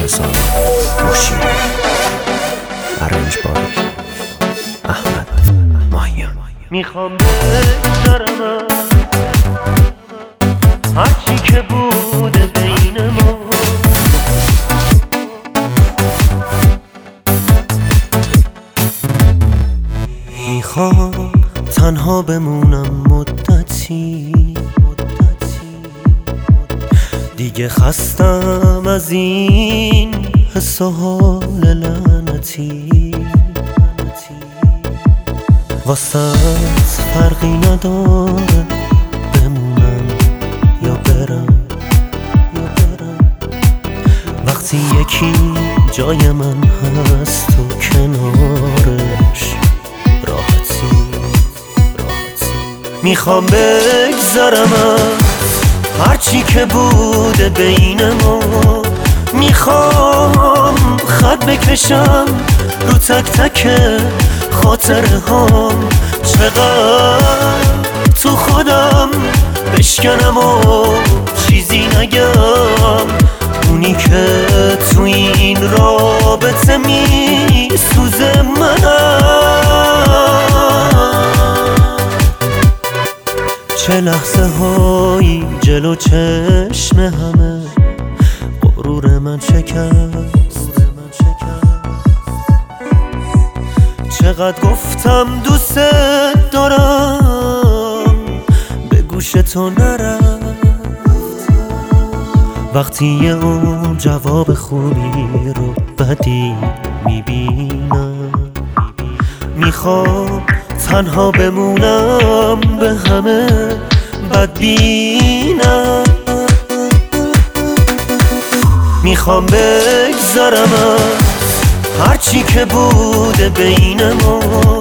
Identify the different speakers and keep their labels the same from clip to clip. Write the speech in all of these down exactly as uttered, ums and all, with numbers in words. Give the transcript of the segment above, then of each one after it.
Speaker 1: انتظار خورشید. ارنج باری احمد ماهیان.
Speaker 2: میخوام بگذرم هرچی که بوده بین ما،
Speaker 1: میخوام تنها بمونم مدتی، دیگه خستم از این حس و حال لعنتی. واسه فرقی نداره بمونم یا برم وقتی یکی جای من هست تو کنارش راحتی. میخوام بگذرم از هرچی که بوده بین ما، میخوام خط بکشم رو تک تک خاطره هام، چقدر تو خودم بشکنم و چیزی نگم. اونی که تو این رابطه می سوزه منم. چه لحظه هایی جلو چشم همه غرور من شکست، چقدر گفتم دوست دارم به گوش تو نرفت. وقتی یه اون جواب خوبی رو بدی میبینم، میخوام تنها بمونم به همه بدبینم. میخوام بگذرم از هرچی که بوده بین ما،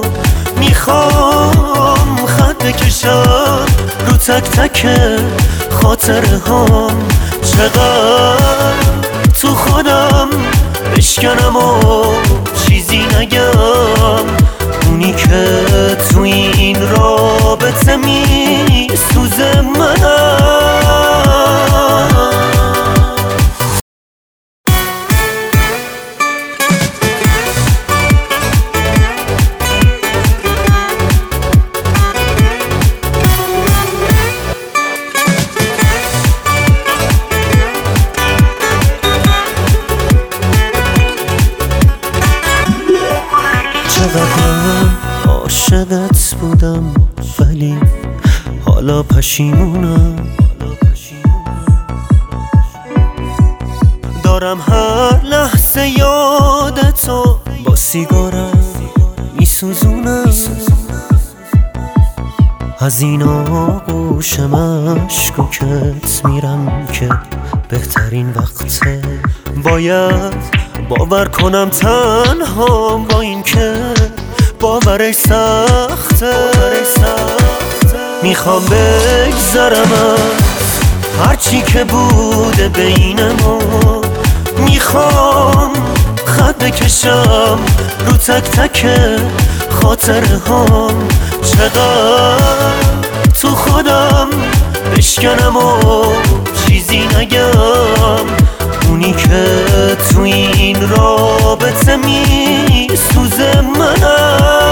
Speaker 1: میخوام خط بکشم رو تک تک خاطره هام، چقدر تو خودم بشکنم و چیزی نگم. اونی که تو این رابطه می سوزه منم. چقدر عاشقت بودم ولی حالا پشیمونم. دارم هر لحظه یادتو با سیگارم میسوزونم. از این آغوش مشکوکت میرم که بهترین وقته. باید باور کنم تنها با این که باورش سخته. میخوام بگذرم از هرچی که بوده بین ما، میخوام خط بکشم رو تک تک خاطره هام، چقدر تو خودم بشکنم و چیزی نگم. اونی که تو این رابطه می سوزه منم.